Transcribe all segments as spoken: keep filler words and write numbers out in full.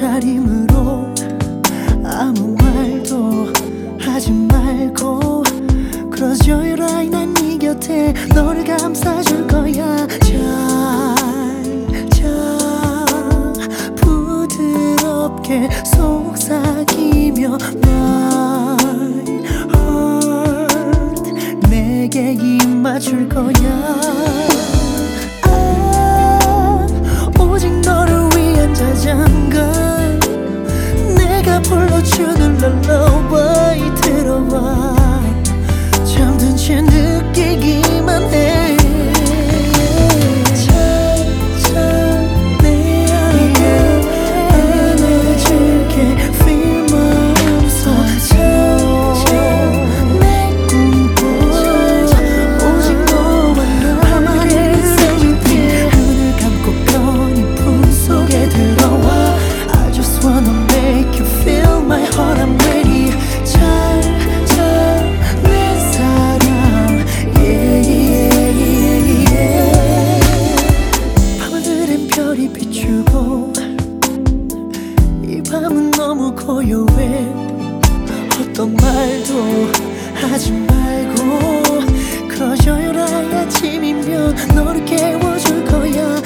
차림으로 아무 말도 하지 말고 Close your eye 난 네 곁에 너를 감싸줄 거야 잘 자 부드럽게 속삭이며 My heart 내게 입 맞출 거야 아, 오직 너를 위한 자장가 내가 불러주는 lullaby 들어와 잠든 채 느끼기만 해 차차 내 안에 안아줄게 Feel 마음속 차차 내 꿈꿔 오직 너와 나의 생길 눈을 감고 편히 품속에 들어와 I just wanna make you feel my heart I'm ready 밤은 너무 고요해 어떤 말도 하지 말고 Close your eye 아침이면 너를 깨워줄 거야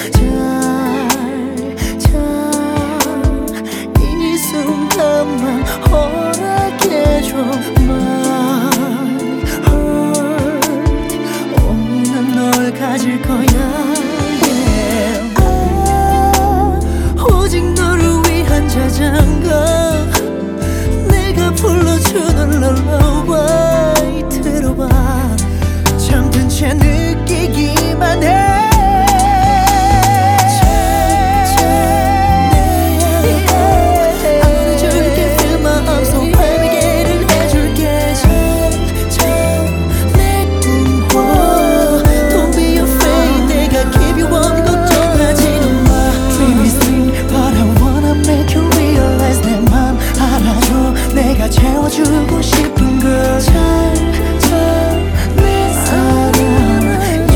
잘 이 순간만 허락해줘 My heart 오늘 널 가질 거야 yeah. 아, 오직 너를 자장가 내가 불러주는 lullaby 들어봐 잠든 채 느끼기만 해 안아줄게 feel 마음속 발베개를 해줄게 내 꿈꿔 Don't be afraid 내가 keep you warm 걱정하지는 마 Dream is dream but I wanna make you 내가 채워주고 싶은 걸 잘 내 사랑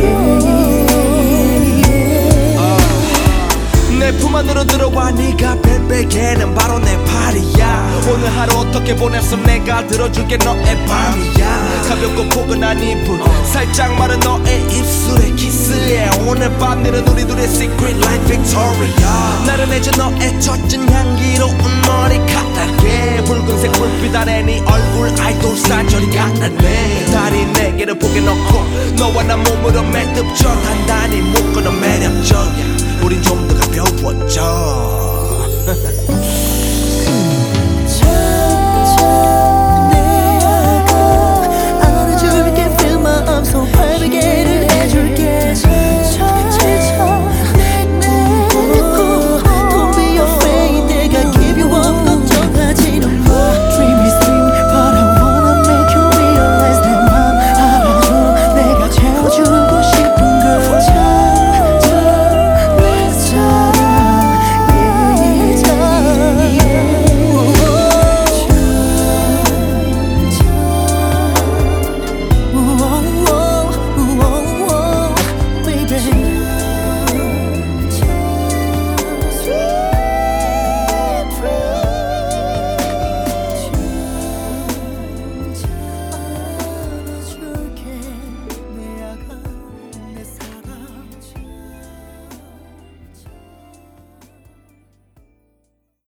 내 품 안으로 들어와 네가 벨베개는 바로 내 팔이야 오늘 하루 어떻게 보냈어 내가 들어줄게 너의 밤이야 가볍고 포근한 이불 살짝 마른 너의 입술에 키스해 오늘 밤 내는 우리 둘의 secret like Victoria 나른해진 너의 젖은 향기로운 머리카락에 붉은색 불빛 아래 네 얼굴 아이돌 사절이 같네 달이 내게를 보게 넣고 너와 나 몸으로 매듭져 단단히 묶어놓은 매력적이야 우린 좀 더 가벼워져